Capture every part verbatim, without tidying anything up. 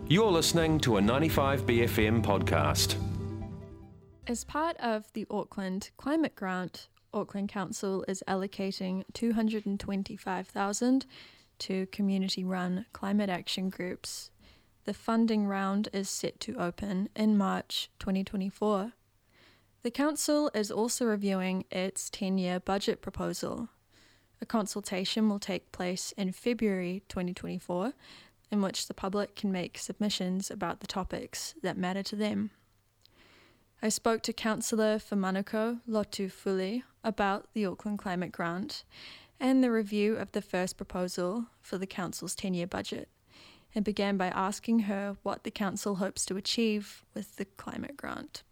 You're listening to a ninety-five B F M podcast. As part of the Auckland Climate Grant, Auckland Council is allocating two hundred twenty-five thousand dollars to community-run climate action groups. The funding round is set to open in March twenty twenty-four. The Council is also reviewing its ten-year budget proposal. A consultation will take place in February twenty twenty-four, in which the public can make submissions about the topics that matter to them. I spoke to Councillor for Manukau, Lotu Fuli, about the Auckland Climate Grant and the review of the first proposal for the Council's ten-year budget, and began by asking her what the Council hopes to achieve with the Climate Grant.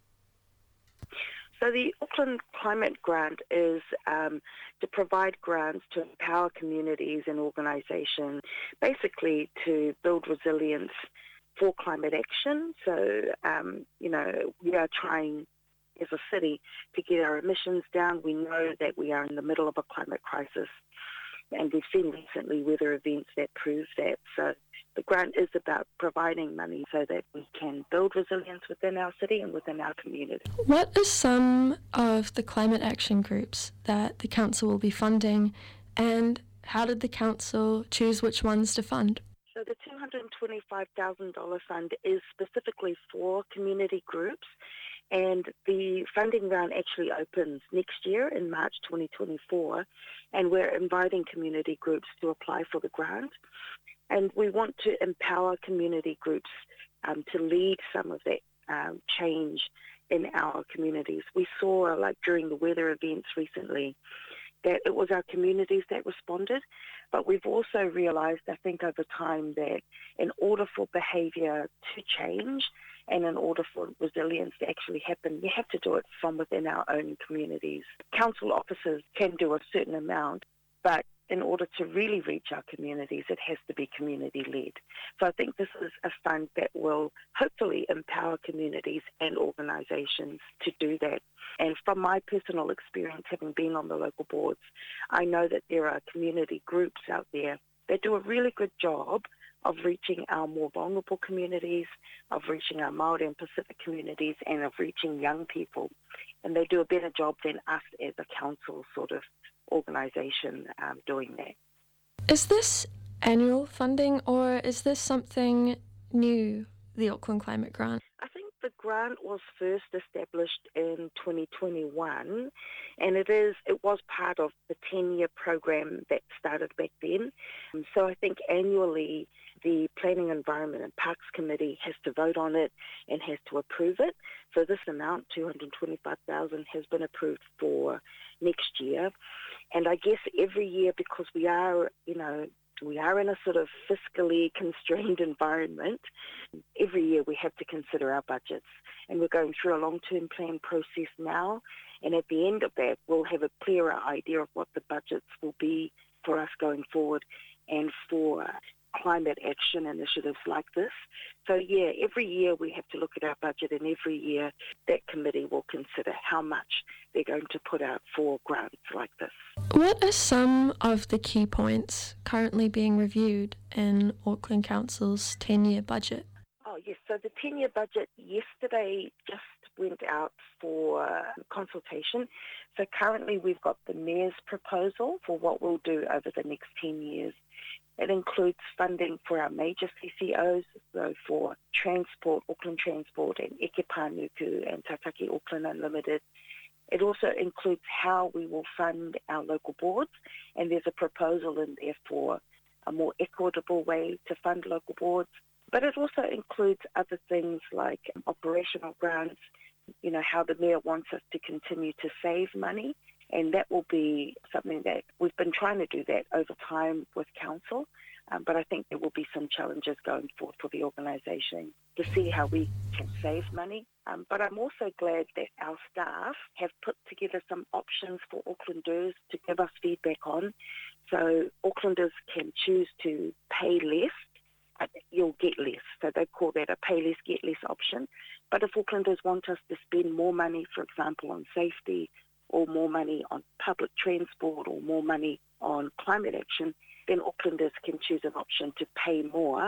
So the Auckland Climate Grant is um, to provide grants to empower communities and organisations, basically to build resilience for climate action. So, um, you know, we are trying as a city to get our emissions down. We know that we are in the middle of a climate crisis, and we've seen recently weather events that prove that. So the grant is about providing money so that we can build resilience within our city and within our community. What are some of the climate action groups that the Council will be funding, and how did the Council choose which ones to fund? So the two hundred twenty-five thousand dollars fund is specifically for community groups, and the funding round actually opens next year in March twenty twenty-four, and we're inviting community groups to apply for the grant. And we want to empower community groups um, to lead some of that um, change in our communities. We saw, like during the weather events recently, that it was our communities that responded, but we've also realised, I think over time, that in order for behaviour to change and in order for resilience to actually happen, we have to do it from within our own communities. Council officers can do a certain amount, but in order to really reach our communities, it has to be community-led. So I think this is a fund that will hopefully empower communities and organisations to do that. And from my personal experience, having been on the local boards, I know that there are community groups out there that do a really good job of reaching our more vulnerable communities, of reaching our Māori and Pacific communities, and of reaching young people. And they do a better job than us as a council sort of organisation um, doing that. Is this annual funding, or is this something new, the Auckland Climate Grant? I think the grant was first established in twenty twenty-one, and it is it was part of the ten-year program that started back then. Um, so I think annually the Planning, Environment and Parks Committee has to vote on it and has to approve it. So this amount, two hundred twenty-five thousand dollars, has been approved for next year. And I guess every year, because we are, you know, we are in a sort of fiscally constrained environment, every year we have to consider our budgets. And we're going through a long-term plan process now. And at the end of that, we'll have a clearer idea of what the budgets will be for us going forward and for climate action initiatives like this. So yeah, every year we have to look at our budget, and every year that committee will consider how much they're going to put out for grants like this. What are some of the key points currently being reviewed in Auckland Council's ten-year budget? Oh yes, so the ten-year budget yesterday just went out for consultation. So currently we've got the Mayor's proposal for what we'll do over the next ten years. It includes funding for our major C C Os, so for Transport, Auckland Transport and Eke Panuku and Tautaki Auckland Unlimited. It also includes how we will fund our local boards, and there's a proposal in there for a more equitable way to fund local boards. But it also includes other things like operational grants, you know, how the Mayor wants us to continue to save money. And that will be something that we've been trying to do that over time with Council. Um, but I think there will be some challenges going forward for the organisation to see how we can save money. Um, but I'm also glad that our staff have put together some options for Aucklanders to give us feedback on. So Aucklanders can choose to pay less, but you'll get less. So they call that a pay less, get less option. But if Aucklanders want us to spend more money, for example, on safety, or more money on public transport, or more money on climate action, then Aucklanders can choose an option to pay more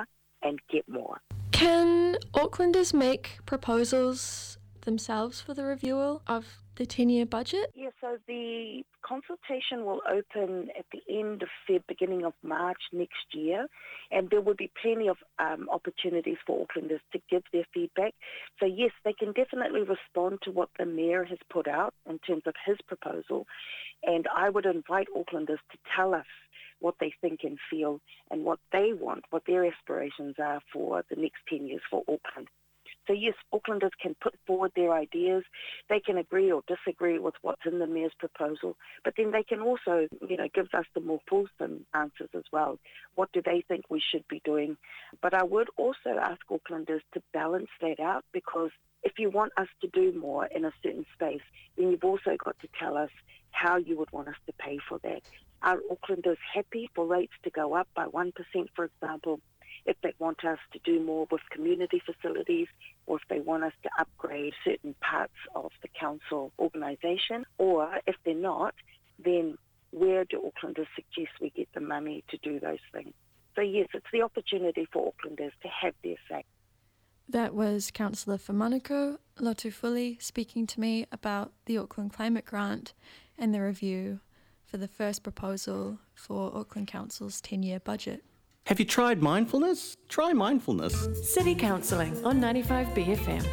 and get more. Can Aucklanders make proposals themselves for the review of the ten-year budget? Yeah, so the consultation will open at the end of February, beginning of March next year, and there will be plenty of um, opportunities for Aucklanders to give their feedback. So yes, they can definitely respond to what the Mayor has put out in terms of his proposal, and I would invite Aucklanders to tell us what they think and feel and what they want, what their aspirations are for the next ten years for Auckland. So yes, Aucklanders can put forward their ideas. They can agree or disagree with what's in the Mayor's proposal, but then they can also, you know, give us the more fulsome answers as well. What do they think we should be doing? But I would also ask Aucklanders to balance that out, because if you want us to do more in a certain space, then you've also got to tell us how you would want us to pay for that. Are Aucklanders happy for rates to go up by one percent, for example, if they want us to do more with community facilities, or if they want us to upgrade certain parts of the council organisation, or if they're not, then where do Aucklanders suggest we get the money to do those things? So yes, it's the opportunity for Aucklanders to have their say. That was Councillor for Manukau, Lotu Fuli, speaking to me about the Auckland Climate Grant and the review for the first proposal for Auckland Council's ten-year budget. Have you tried mindfulness? Try mindfulness. City Counselling on ninety-five B F M.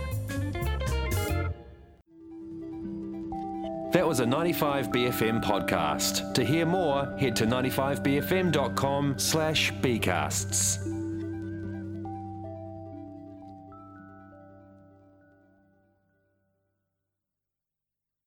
That was a ninety-five B F M podcast. To hear more, head to ninety-five b f m dot com slash bcasts.